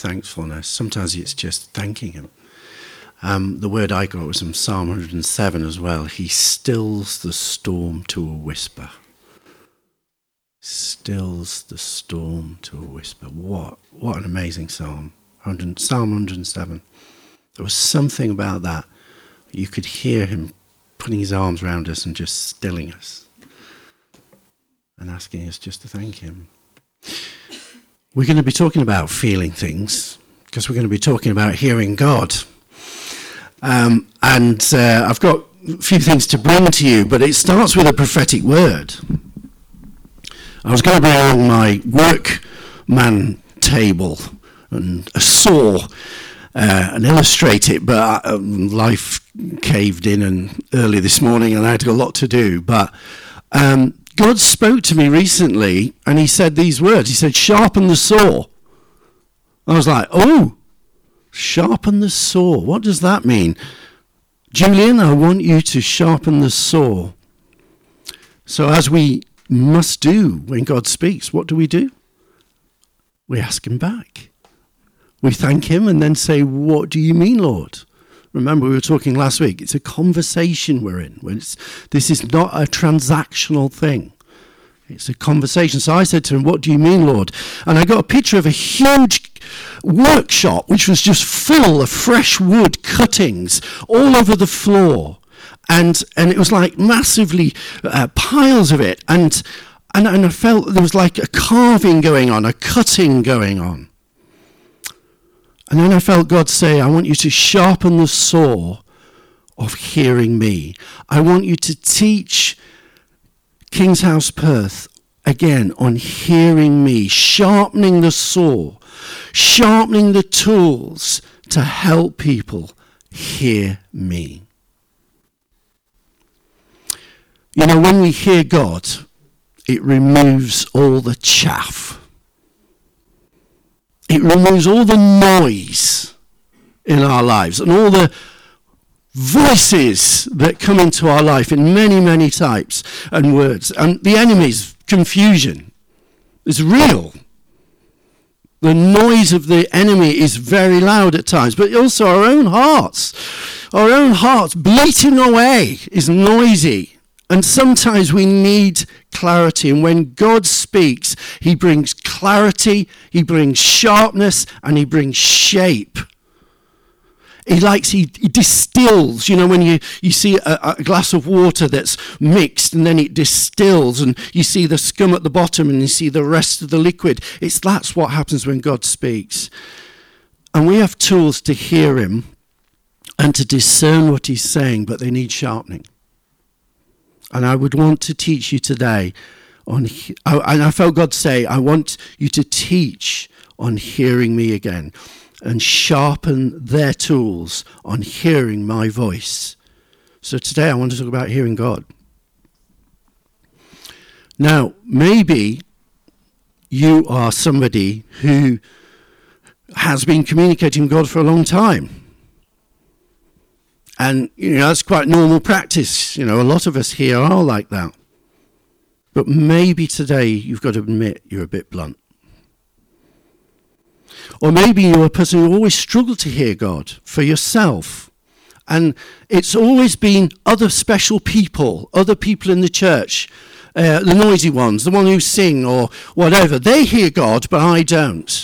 thankfulness. Sometimes it's just thanking him. The word I got was from Psalm 107 as well. He stills the storm to a whisper. Stills the storm to a whisper. What an amazing psalm. Psalm 107. There was something about that. You could hear him putting his arms around us and just stilling us and asking us just to thank him. We're going to be talking about feeling things because we're going to be talking about hearing God. And I've got a few things to bring to you, but it starts with a prophetic word. I was going to bring along my workman table and a saw and illustrate it, but life caved in and early this morning and I had a lot to do. But God spoke to me recently and he said these words. He said, sharpen the saw. I was like, oh, sharpen the saw. What does that mean? Julian, I want you to sharpen the saw. So as we must do when God speaks, what do? We ask him back. We thank him and then say, what do you mean, Lord? Remember, we were talking last week. It's a conversation we're in. This is not a transactional thing. It's a conversation. So I said to him, what do you mean, Lord? And I got a picture of a huge workshop, which was just full of fresh wood cuttings all over the floor. And it was like massively piles of it. And I felt there was like a carving going on, a cutting going on. And then I felt God say, I want you to sharpen the saw of hearing me. I want you to teach King's House Perth again on hearing me, sharpening the saw, sharpening the tools to help people hear me. You know, when we hear God, it removes all the chaff. It removes all the noise in our lives and all the voices that come into our life in many, many types and words. And the enemy's confusion is real. The noise of the enemy is very loud at times, but also our own hearts bleating away is noisy. And sometimes we need clarity. And when God speaks, he brings clarity, he brings sharpness, and he brings shape. He distills. You know, when you see a glass of water that's mixed and then it distills and you see the scum at the bottom and you see the rest of the liquid. That's what happens when God speaks. And we have tools to hear him and to discern what he's saying, but they need sharpening. And I would want to teach you today and I felt God say, I want you to teach on hearing me again and sharpen their tools on hearing my voice. So today I want to talk about hearing God. Now, maybe you are somebody who has been communicating with God for a long time. And, that's quite normal practice. A lot of us here are like that. But maybe today you've got to admit you're a bit blunt. Or maybe you're a person who always struggled to hear God for yourself. And it's always been other special people, other people in the church, the noisy ones, the one who sing or whatever. They hear God, but I don't.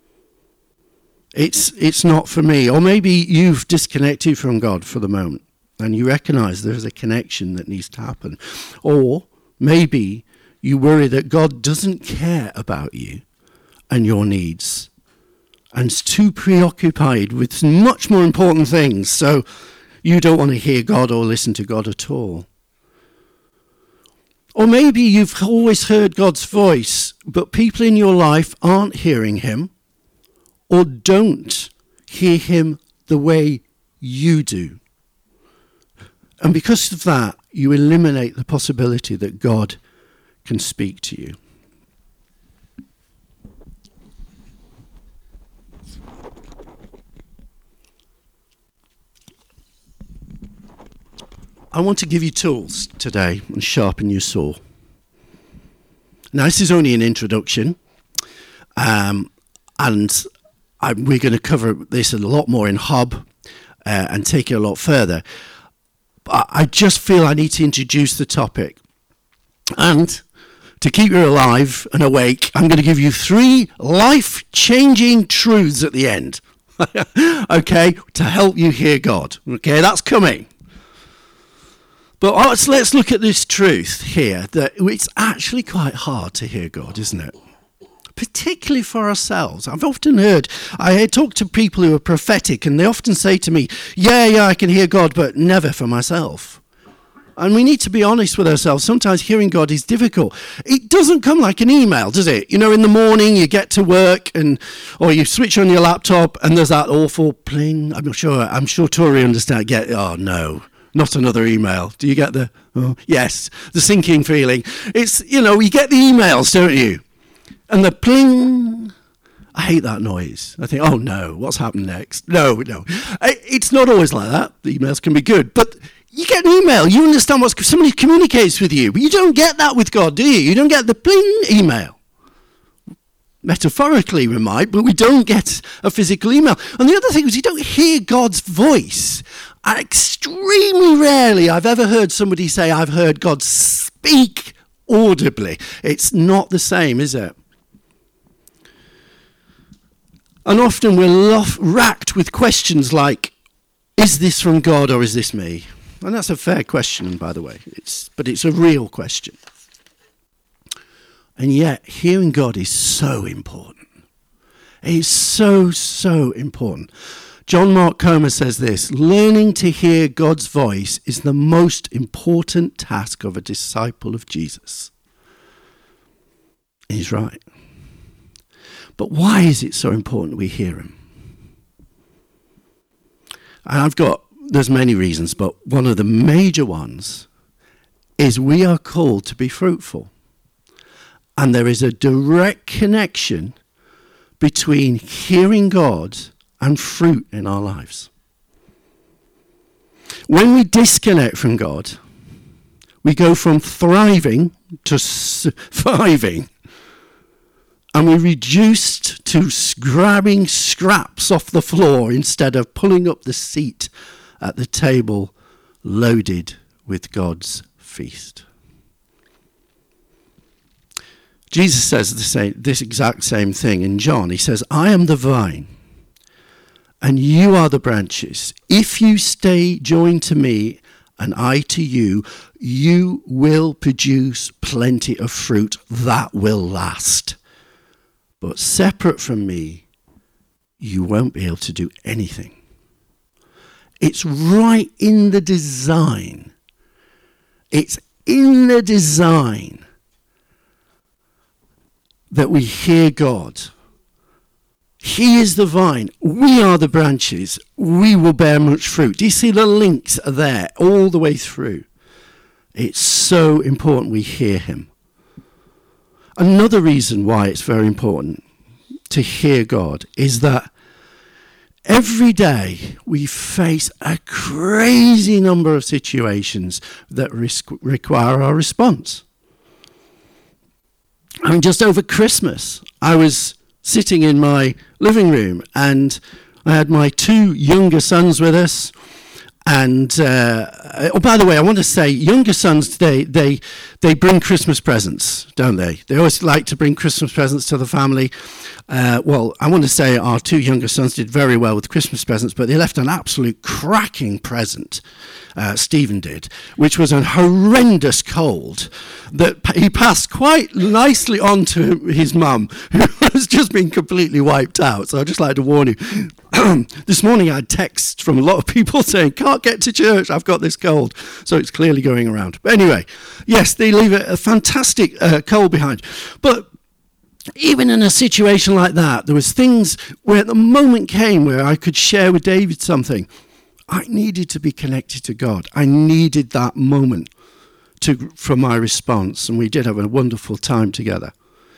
It's not for me. Or maybe you've disconnected from God for the moment and you recognize there's a connection that needs to happen. Or maybe you worry that God doesn't care about you and your needs and is too preoccupied with much more important things, so you don't want to hear God or listen to God at all. Or maybe you've always heard God's voice, but people in your life aren't hearing him or don't hear him the way you do. And because of that, you eliminate the possibility that God can speak to you. I want to give you tools today and sharpen your saw. Now, this is only an introduction, and we're going to cover this a lot more in Hob and take it a lot further. But I just feel I need to introduce the topic. And to keep you alive and awake, I'm going to give you 3 life-changing truths at the end. Okay, to help you hear God. Okay, that's coming. But let's look at this truth here, that it's actually quite hard to hear God, isn't it? Particularly for ourselves. I've often heard, I talk to people who are prophetic, and they often say to me, yeah, I can hear God, but never for myself. And we need to be honest with ourselves. Sometimes hearing God is difficult. It doesn't come like an email, does it? You know, in the morning you get to work or you switch on your laptop and there's that awful pling. I'm sure Tori understand. Oh no, not another email. Do you get the, yes, the sinking feeling. It's, you get the emails, don't you? And the pling. I hate that noise. I think, oh no, what's happened next? No. It's not always like that. The emails can be good, but you get an email, you understand somebody communicates with you, but you don't get that with God, do you? You don't get the pling email. Metaphorically, we might, but we don't get a physical email. And the other thing is you don't hear God's voice. And extremely rarely I've ever heard somebody say, I've heard God speak audibly. It's not the same, is it? And often we're racked with questions like, is this from God or is this me? And that's a fair question, by the way. But it's a real question. And yet, hearing God is so important. It is so, so important. John Mark Comer says this, learning to hear God's voice is the most important task of a disciple of Jesus. He's right. But why is it so important we hear him? And there's many reasons, but one of the major ones is we are called to be fruitful. And there is a direct connection between hearing God and fruit in our lives. When we disconnect from God, we go from thriving to surviving. And we're reduced to grabbing scraps off the floor instead of pulling up the seat at the table loaded with God's feast. Jesus says this exact same thing in John. He says, I am the vine, and you are the branches. If you stay joined to me, and I to you, you will produce plenty of fruit that will last. But separate from me, you won't be able to do anything. It's right in the design. It's in the design that we hear God. He is the vine. We are the branches. We will bear much fruit. Do you see the links are there all the way through? It's so important we hear him. Another reason why it's very important to hear God is that every day we face a crazy number of situations that require our response. I mean, just over Christmas, I was sitting in my living room and I had my 2 younger sons with us. And, by the way, I want to say, younger sons today, they bring Christmas presents, don't they? They always like to bring Christmas presents to the family. Well, I want to say our 2 younger sons did very well with Christmas presents, but they left an absolute cracking present, Stephen did, which was a horrendous cold that he passed quite nicely on to his mum, who has just been completely wiped out. So I'd just like to warn you. This morning I had texts from a lot of people saying, can't get to church, I've got this cold. So it's clearly going around. But anyway, yes, they leave a fantastic cold behind. But even in a situation like that, there was things where the moment came where I could share with David something. I needed to be connected to God. I needed that moment for my response. And we did have a wonderful time together.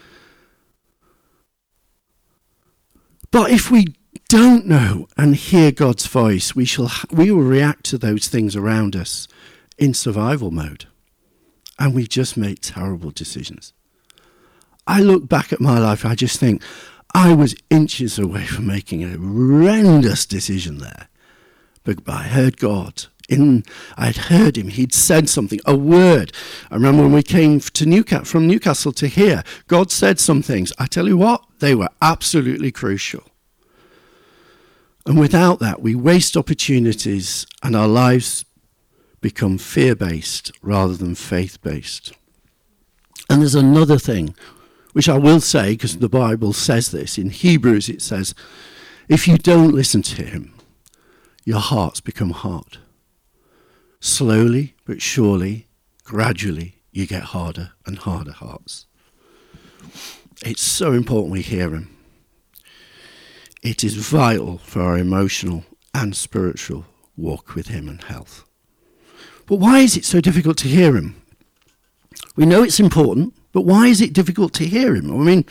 But if we don't know and hear God's voice, we will react to those things around us in survival mode. And we just make terrible decisions. I look back at my life, I just think, I was inches away from making a horrendous decision there. But I heard God. I'd heard him. He'd said something, a word. I remember when we came to from Newcastle to here, God said some things. I tell you what, they were absolutely crucial. And without that, we waste opportunities and our lives become fear-based rather than faith-based. And there's another thing, which I will say, because the Bible says this. In Hebrews it says, if you don't listen to him, your hearts become hard. Slowly but surely, gradually, you get harder and harder hearts. It's so important we hear him. It is vital for our emotional and spiritual walk with him and health. But why is it so difficult to hear him? We know it's important, but why is it difficult to hear him? I mean,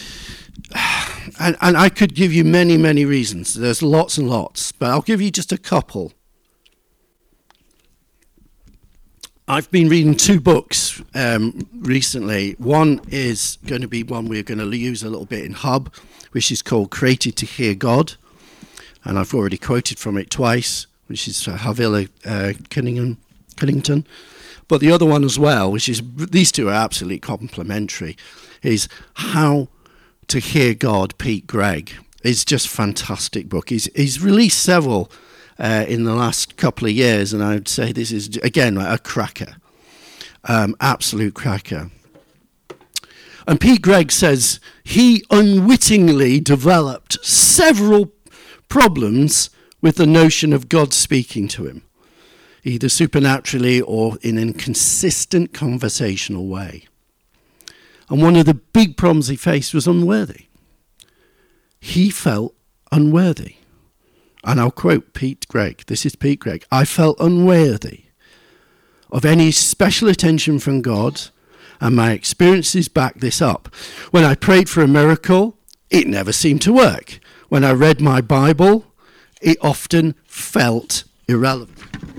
and I could give you many, many reasons. There's lots and lots, but I'll give you just a couple. I've been reading 2 books recently. One is going to be one we're going to use a little bit in Hub, which is called Created to Hear God. And I've already quoted from it twice, which is Havila Cunnington. But the other one as well, which is, these two are absolutely complementary, is How to Hear God, Pete Greig. It's just a fantastic book. He's released several in the last couple of years, and I would say this is, again, a cracker. Absolute cracker. And Pete Greig says he unwittingly developed several problems with the notion of God speaking to him, either supernaturally or in an inconsistent conversational way. And one of the big problems he faced was unworthy. He felt unworthy. And I'll quote Pete Greig. This is Pete Greig. I felt unworthy of any special attention from God, and my experiences back this up. When I prayed for a miracle, it never seemed to work. When I read my Bible, it often felt irrelevant.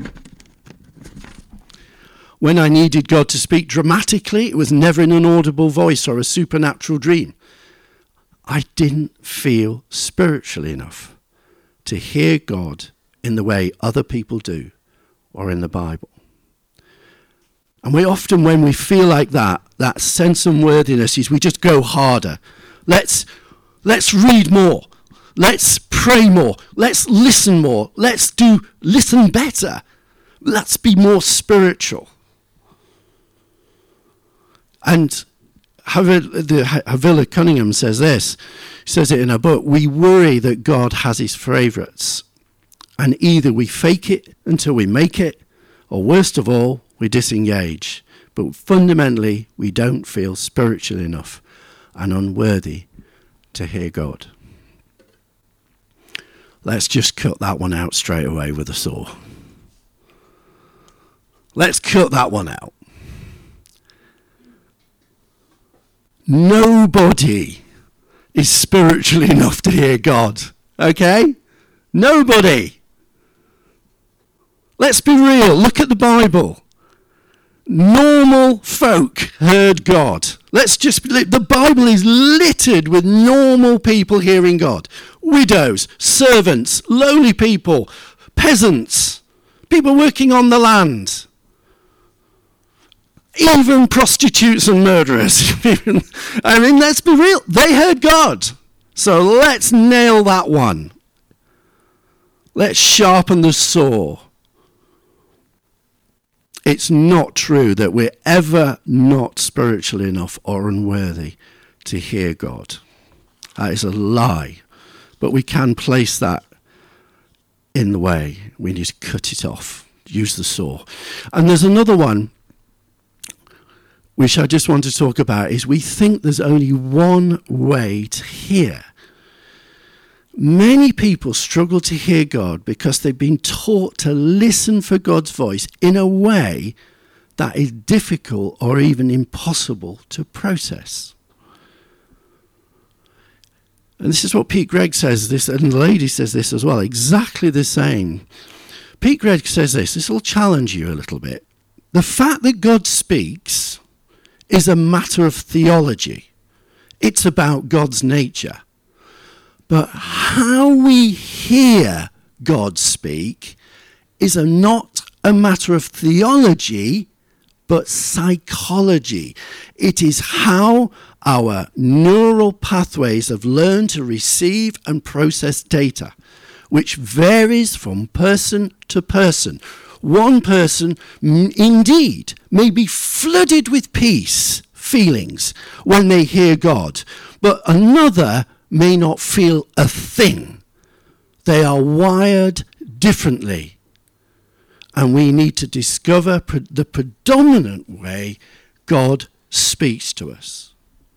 When I needed God to speak dramatically, it was never in an audible voice or a supernatural dream. I didn't feel spiritually enough to hear God in the way other people do or in the Bible. And we often, when we feel like that sense of unworthiness is we just go harder. Let's read more. Let's pray more. Let's listen more. Listen better. Let's be more spiritual. And Havila Cunningham says this. She says it in her book. We worry that God has his favourites. And either we fake it until we make it, or worst of all, we disengage. But fundamentally, we don't feel spiritual enough and unworthy to hear God. Let's just cut that one out straight away with a saw. Let's cut that one out. Nobody is spiritual enough to hear God. Okay? Nobody. Let's be real. Look at the Bible. Normal folk heard God. The Bible is littered with normal people hearing God. Widows, servants, lowly people, peasants, people working on the land. Even prostitutes and murderers. I mean, let's be real. They heard God. So let's nail that one. Let's sharpen the saw. It's not true that we're ever not spiritual enough or unworthy to hear God. That is a lie. But we can place that in the way. We need to cut it off. Use the saw. And there's another one which I just want to talk about, is we think there's only one way to hear. Many people struggle to hear God because they've been taught to listen for God's voice in a way that is difficult or even impossible to process. And this is what Pete Greig says, this, and the lady says this as well, exactly the same. Pete Greig says this will challenge you a little bit. The fact that God speaks is a matter of theology. It's about God's nature. But how we hear God speak is not a matter of theology, but psychology. It is how our neural pathways have learned to receive and process data, which varies from person to person. One person, indeed, may be flooded with peace feelings when they hear God, but another may not feel a thing. They are wired differently. And we need to discover the predominant way God speaks to us.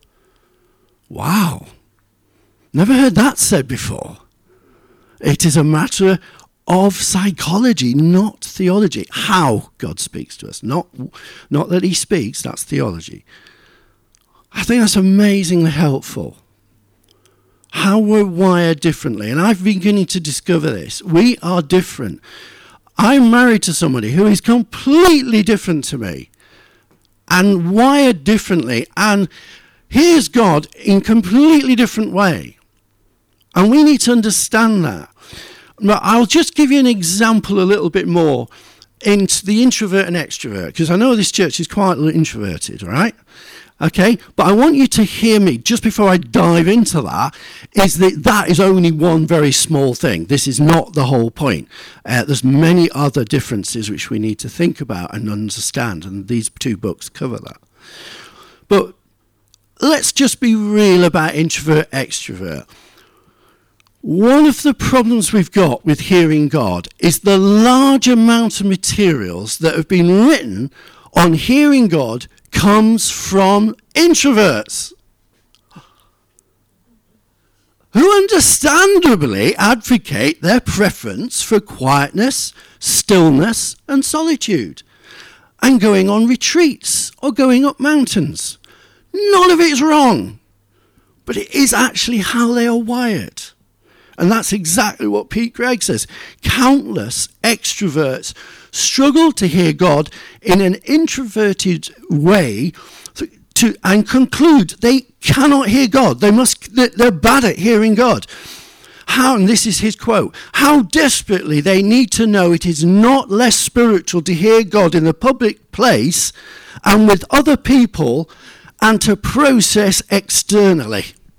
Wow. Never heard that said before. It is a matter of psychology, not theology. How God speaks to us. Not that he speaks, that's theology. I think that's amazingly helpful. How we're wired differently. And I've been beginning to discover this. We are different. I'm married to somebody who is completely different to me and wired differently and hears God in completely different way. And we need to understand that. Now, I'll just give you an example a little bit more into the introvert and extrovert, because I know this church is quite introverted, right? Okay, but I want you to hear me just before I dive into that, is that is only one very small thing. This is not the whole point. There's many other differences which we need to think about and understand, and these two books cover that. But let's just be real about introvert, extrovert. One of the problems we've got with hearing God is the large amount of materials that have been written on hearing God comes from introverts who understandably advocate their preference for quietness, stillness, and solitude, and going on retreats or going up mountains. None of it is wrong, but it is actually how they are wired. And that's exactly what Pete Greig says. Countless extroverts struggle to hear God in an introverted way and conclude they cannot hear God. They're bad at hearing God. And this is his quote, how desperately they need to know it is not less spiritual to hear God in a public place and with other people and to process externally.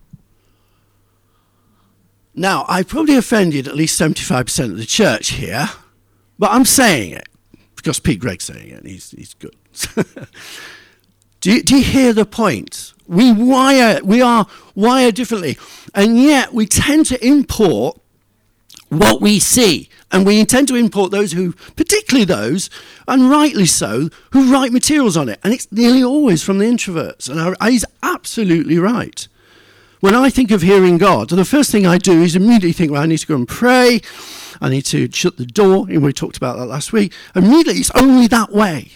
Now, I probably offended at least 75% of the church here, but I'm saying it because Pete Greig's saying it, and he's good. Do you hear the point? We are wired differently, and yet we tend to import what we see, and we intend to import those who, particularly those, and rightly so, who write materials on it, and it's nearly always from the introverts, and he's absolutely right. When I think of hearing God, the first thing I do is immediately think, well, I need to go and pray. I need to shut the door. And we talked about that last week. Immediately, it's only that way.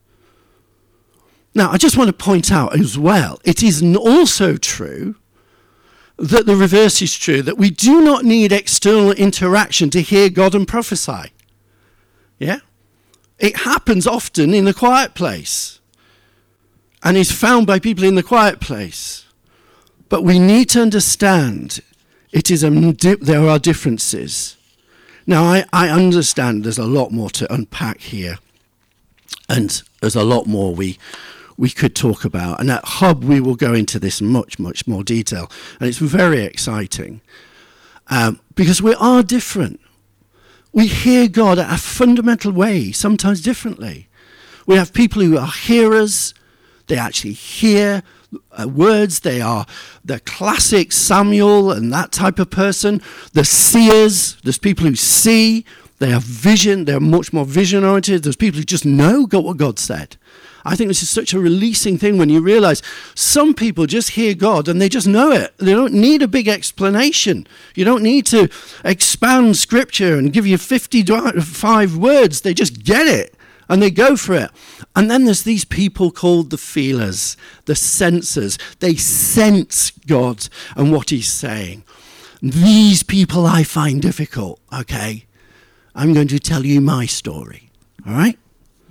Now, I just want to point out as well, it is also true that the reverse is true, that we do not need external interaction to hear God and prophesy. Yeah? It happens often in the quiet place and is found by people in the quiet place. But we need to understand there are differences. Now, I understand there's a lot more to unpack here. And there's a lot more we could talk about. And at Hub, we will go into this much, much more detail. And it's very exciting. Because we are different. We hear God at a fundamental way, sometimes differently. We have people who are hearers. They actually hear words. They are the classic Samuel and that type of person. The seers, there's people who see. They have vision. They're much more vision-oriented. There's people who just know what God said. I think this is such a releasing thing when you realize some people just hear God and they just know it. They don't need a big explanation. You don't need to expound scripture and give you 55 words. They just get it. And they go for it. And then there's these people called the feelers, the sensors. They sense God and what he's saying. These people I find difficult, okay? I'm going to tell you my story, all right?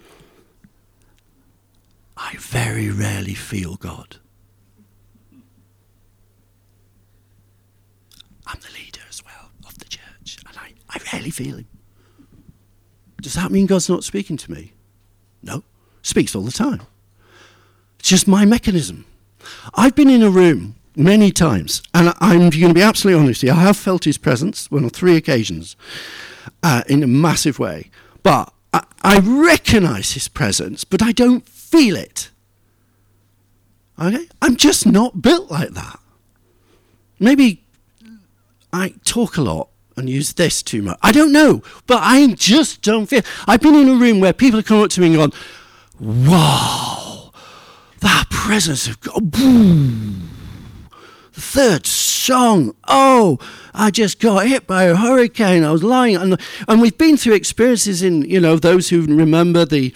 I very rarely feel God. I'm the leader as well of the church, and I rarely feel him. Does that mean God's not speaking to me? No, speaks all the time. It's just my mechanism. I've been in a room many times, and I'm going to be absolutely honest with you, I have felt his presence on 3 occasions in a massive way. But I recognise his presence, but I don't feel it. Okay? I'm just not built like that. Maybe I talk a lot and use this too much. I don't know, but I just don't feel. I've been in a room where people have come up to me and gone, wow, that presence of God. Boom. The third song. Oh, I just got hit by a hurricane. I was lying. And we've been through experiences in, those who remember the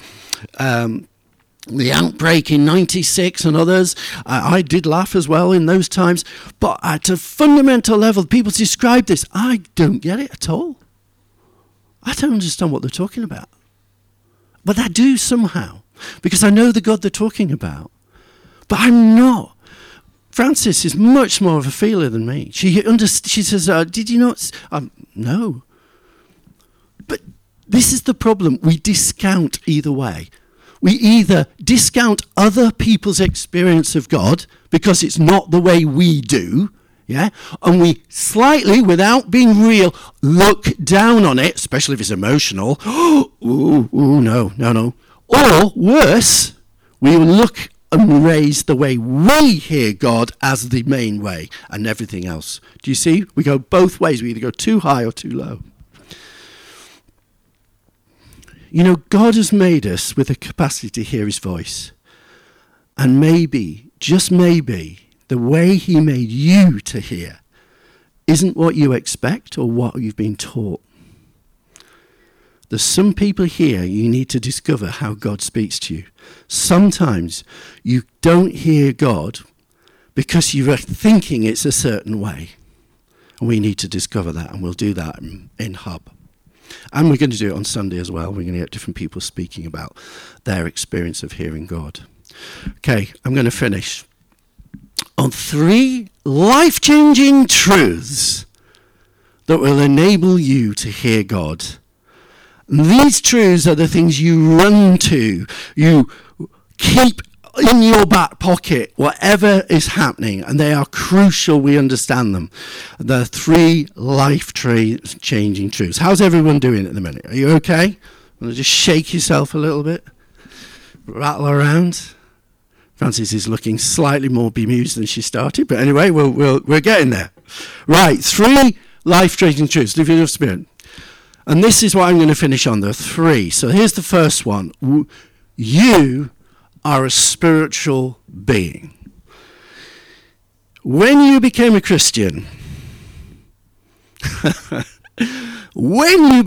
outbreak in 96 and others. I did laugh as well in those times. But at a fundamental level, people describe this. I don't get it at all. I don't understand what they're talking about. But I do somehow, because I know the God they're talking about. But I'm not. Frances is much more of a feeler than me. She says, did you not? No. But this is the problem. We discount either way. We either discount other people's experience of God because it's not the way we do, yeah? And we slightly, without being real, look down on it, especially if it's emotional. No. Or worse, we will look and raise the way we hear God as the main way and everything else. Do you see? We go both ways. We either go too high or too low. God has made us with a capacity to hear his voice. And maybe, just maybe, the way he made you to hear isn't what you expect or what you've been taught. There's some people here you need to discover how God speaks to you. Sometimes you don't hear God because you are thinking it's a certain way. And we need to discover that, and we'll do that in Hub. And we're going to do it on Sunday as well. We're going to get different people speaking about their experience of hearing God. Okay, I'm going to finish on 3 life-changing truths that will enable you to hear God. These truths are the things you run to, you keep in your back pocket, whatever is happening, and they are crucial we understand them. The 3 life-changing truths. How's everyone doing at the minute? Are you okay? Want to just shake yourself a little bit? Rattle around? Frances is looking slightly more bemused than she started, but anyway, we're getting there. Right, 3 life-changing truths. Live your spirit. And this is what I'm going to finish on. There are 3. So here's the first one. You are a spiritual being. When you became a Christian, you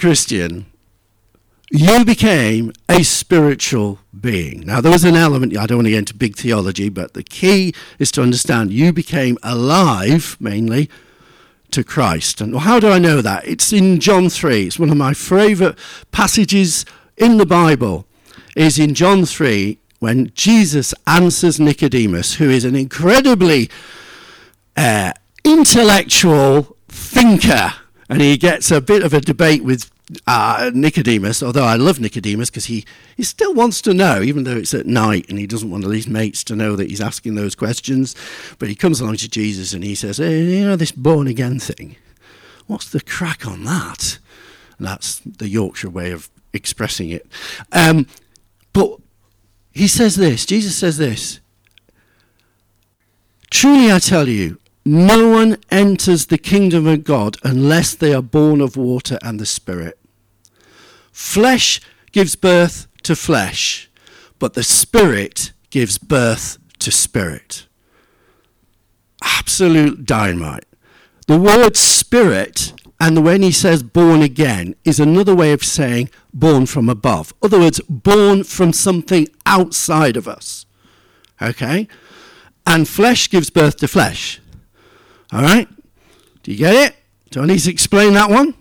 became a spiritual being. Now, there was an element, I don't want to get into big theology, but the key is to understand you became alive, mainly, to Christ. And how do I know that? It's in John 3. It's one of my favourite passages in the Bible. Is in John 3 when Jesus answers Nicodemus, who is an incredibly intellectual thinker, and he gets a bit of a debate with Nicodemus, although I love Nicodemus because he still wants to know, even though it's at night and he doesn't want his mates to know that he's asking those questions. But he comes along to Jesus and he says, hey, this born again thing, what's the crack on that? And that's the Yorkshire way of expressing it. But he says this, Jesus says this, truly I tell you, no one enters the kingdom of God unless they are born of water and the Spirit. Flesh gives birth to flesh, but the Spirit gives birth to spirit. Absolute dynamite. The word spirit, and when he says born again, is another way of saying born from above. In other words, born from something outside of us. Okay? And flesh gives birth to flesh. All right? Do you get it? Do I need to explain that one?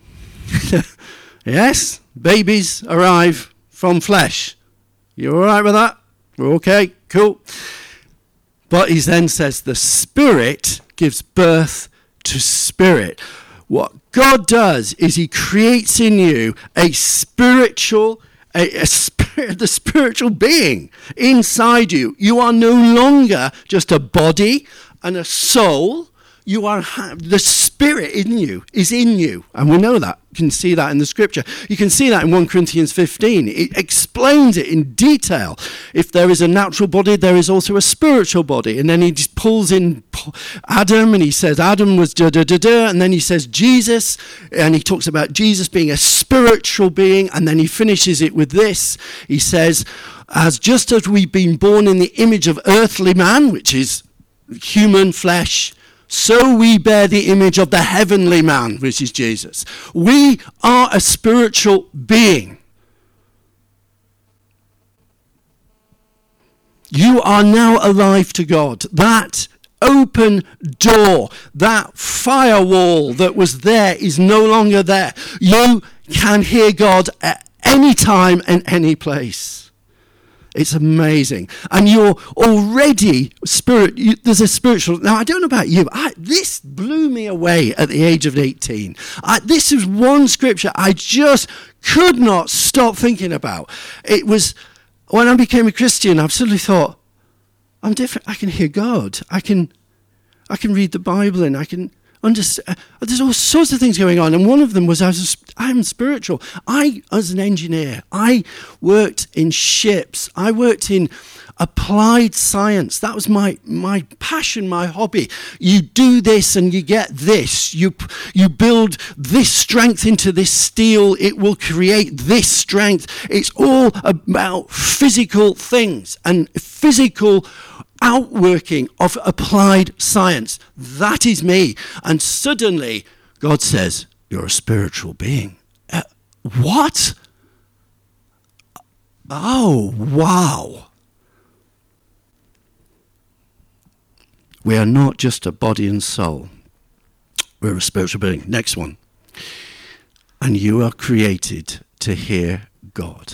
Yes? Babies arrive from flesh. You all right with that? We're okay? Cool. But he then says the Spirit gives birth to spirit. What God does is he creates in you a spiritual, the spiritual being inside you. You are no longer just a body and a soul. You are the spirit in you is in you, and we know that. You can see that in the scripture. You can see that in 1 Corinthians 15. It explains it in detail. If there is a natural body, there is also a spiritual body. And then he just pulls in Adam, and he says Adam was da-da-da-da, and then he says Jesus, and he talks about Jesus being a spiritual being, and then he finishes it with this. He says, just as we've been born in the image of earthly man, which is human flesh, so we bear the image of the heavenly man, which is Jesus. We are a spiritual being. You are now alive to God. That open door, that firewall that was there is no longer there. You can hear God at any time and any place. It's amazing. And you're already there's a spiritual. Now, I don't know about you, but this blew me away at the age of 18. This is one scripture I just could not stop thinking about. It was when I became a Christian, I suddenly thought, I'm different. I can hear God. I can read the Bible, and I can understand. There's all sorts of things going on, and one of them was I'm spiritual. As an engineer, I worked in ships. I worked in applied science. That was my passion, my hobby. You do this and you get this. You build this strength into this steel. It will create this strength. It's all about physical things and physical outworking of applied science. That is me. And suddenly God says, you're a spiritual being. What? Oh, wow. We are not just a body and soul. We're a spiritual being. Next one. And you are created to hear God.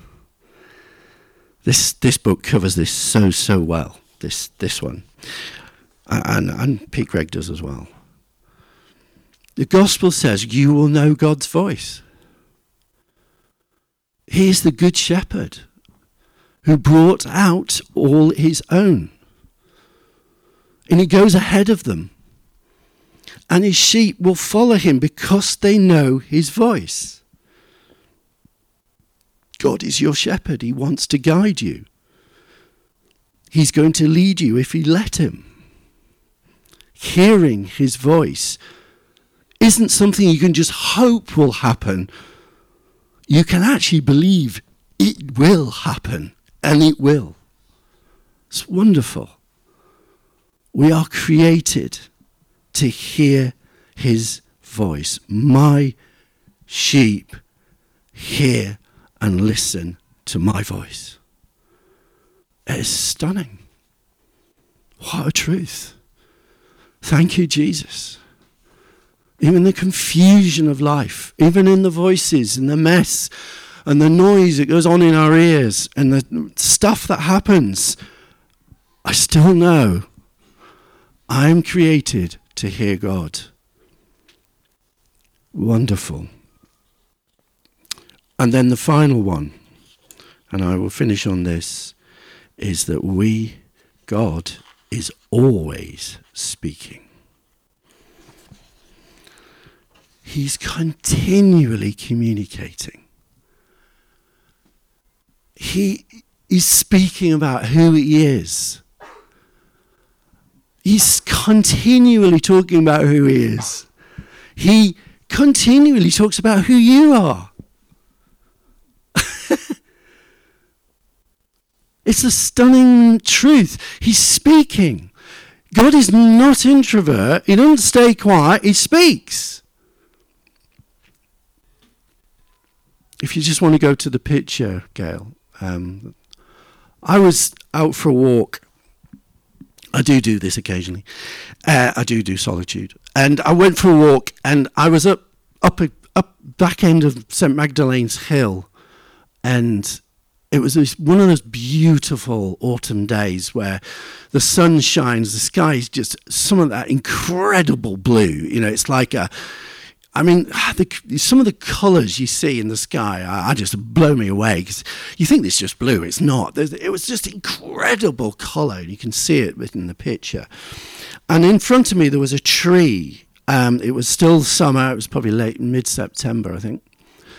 This book covers this so well. This one. And Pete Greig does as well. The gospel says you will know God's voice. He is the good shepherd who brought out all his own. And he goes ahead of them. And his sheep will follow him because they know his voice. God is your shepherd. He wants to guide you. He's going to lead you if you let him. Hearing his voice isn't something you can just hope will happen. You can actually believe it will happen, and it will. It's wonderful. We are created to hear his voice. My sheep hear and listen to my voice. It is stunning. What a truth. Thank you, Jesus. Even the confusion of life, even in the voices and the mess and the noise that goes on in our ears and the stuff that happens, I still know I'm created to hear God. Wonderful. And then the final one, and I will finish on this, is that God is always speaking. He's continually communicating. He is speaking about who he is. He's continually talking about who he is. He continually talks about who you are. It's a stunning truth. He's speaking. God is not introvert. He doesn't stay quiet. He speaks. If you just want to go to the picture, Gail. I was out for a walk. I do this occasionally. I do solitude. And I went for a walk, and I was up back end of St. Magdalene's Hill, and it was one of those beautiful autumn days where the sun shines, the sky is just some of that incredible blue. It's like some of the colours you see in the sky I just blow me away, because you think it's just blue. It's not. It was just incredible colour. You can see it within the picture. And in front of me there was a tree. It was still summer. It was probably late mid-September, I think.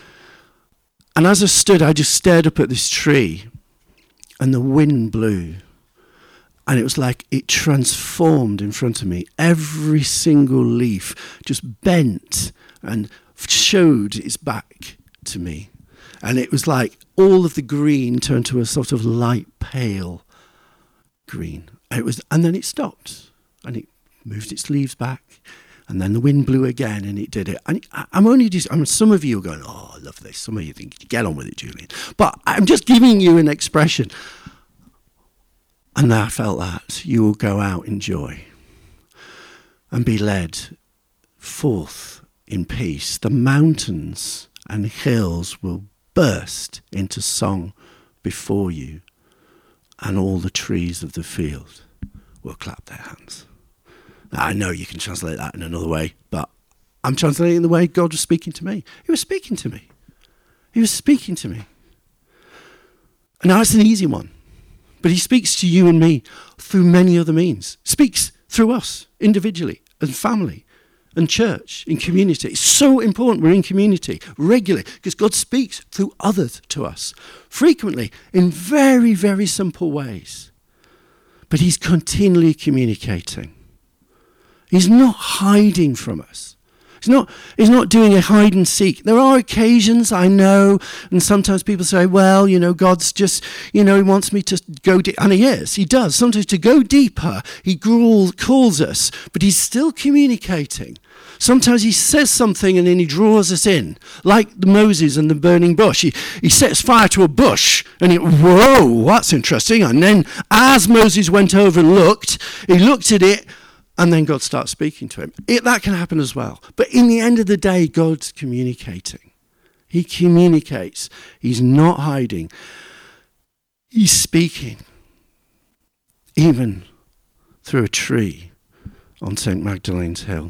And as I stood, I just stared up at this tree, and the wind blew. And it was like it transformed in front of me. Every single leaf just bent and showed its back to me. And it was like all of the green turned to a sort of light pale green. And then it stopped, and it moved its leaves back. And then the wind blew again, and it did it. And some of you are going, oh, I love this. Some of you think, get on with it, Julian. But I'm just giving you an expression. And I felt that you will go out in joy and be led forth in peace. The mountains and hills will burst into song before you, and all the trees of the field will clap their hands. Now, I know you can translate that in another way, but I'm translating the way God was speaking to me. He was speaking to me. He was speaking to me. And now it's an easy one. But he speaks to you and me through many other means. Speaks through us individually and family and church, in community. It's so important we're in community regularly, because God speaks through others to us frequently in very, very simple ways. But he's continually communicating. He's not hiding from us. He's not doing a hide and seek. There are occasions, I know, and sometimes people say, well, God's just, he wants me to go deep. And he does. Sometimes to go deeper, he calls us, but he's still communicating. Sometimes he says something and then he draws us in, like Moses and the burning bush. He sets fire to a bush, and whoa, that's interesting. And then as Moses went over and looked, he looked at it, and then God starts speaking to him. That can happen as well. But in the end of the day, God's communicating. He communicates. He's not hiding. He's speaking. Even through a tree on St. Magdalene's Hill.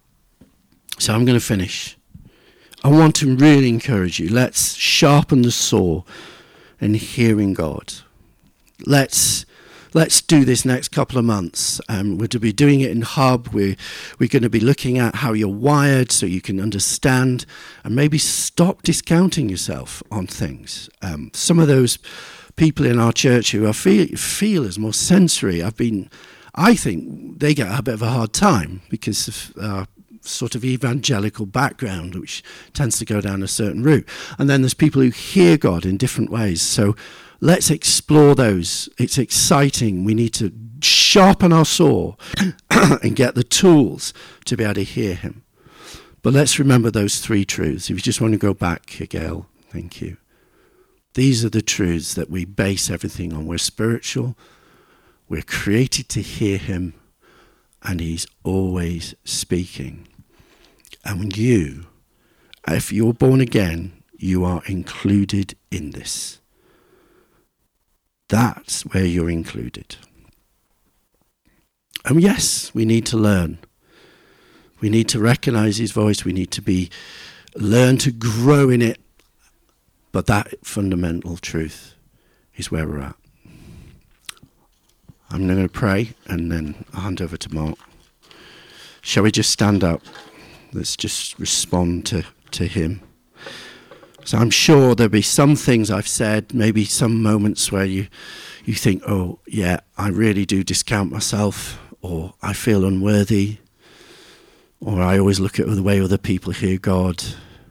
So I'm going to finish. I want to really encourage you. Let's sharpen the saw in hearing God. Let's do this next couple of months. We're going to be doing it in Hub. We're going to be looking at how you're wired so you can understand and maybe stop discounting yourself on things. Some of those people in our church who are feelers, more sensory, I think they get a bit of a hard time because of our sort of evangelical background, which tends to go down a certain route. And then there's people who hear God in different ways. So let's explore those. It's exciting. We need to sharpen our saw and get the tools to be able to hear him. But let's remember those three truths. If you just want to go back, Gail, thank you. These are the truths that we base everything on. We're spiritual. We're created to hear him, and he's always speaking. And if you're born again, you are included in this. That's where you're included. And yes, we need to learn. We need to recognize his voice. We need to learn to grow in it. But that fundamental truth is where we're at. I'm going to pray and then I'll hand over to Mark. Shall we just stand up? Let's just respond to him. So I'm sure there'll be some things I've said, maybe some moments where you think, oh, yeah, I really do discount myself, or I feel unworthy, or I always look at the way other people hear God.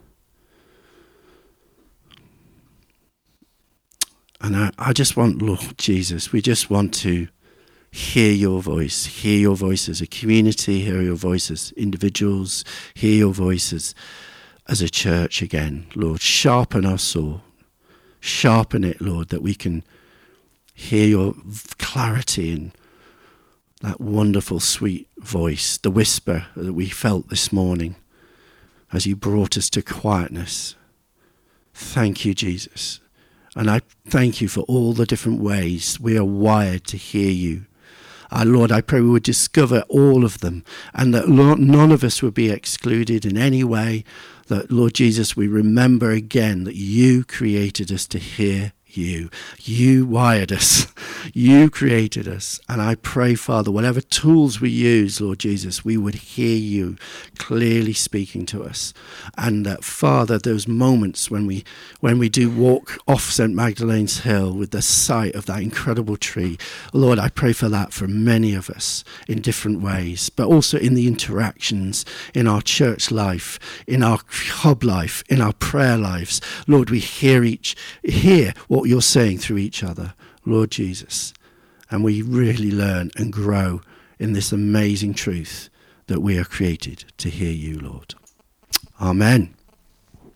And I just want, Lord Jesus, we just want to hear your voice as a community, hear your voice as individuals, hear your voices as a church again. Lord, sharpen our saw. Sharpen it, Lord, that we can hear your clarity and that wonderful, sweet voice, the whisper that we felt this morning as you brought us to quietness. Thank you, Jesus. And I thank you for all the different ways we are wired to hear you. Lord, I pray we would discover all of them, and that, Lord, none of us would be excluded in any way. That, Lord Jesus, we remember again that you created us to hear you. You wired us. You created us. And I pray, Father, whatever tools we use, Lord Jesus, we would hear you clearly speaking to us. And that, Father, those moments when we do walk off St. Magdalene's Hill with the sight of that incredible tree, Lord, I pray for that for many of us in different ways, but also in the interactions in our church life, in our hub life, in our prayer lives. Lord, we hear what you're saying through each other, Lord Jesus. And we really learn and grow in this amazing truth that we are created to hear you, Lord. Amen.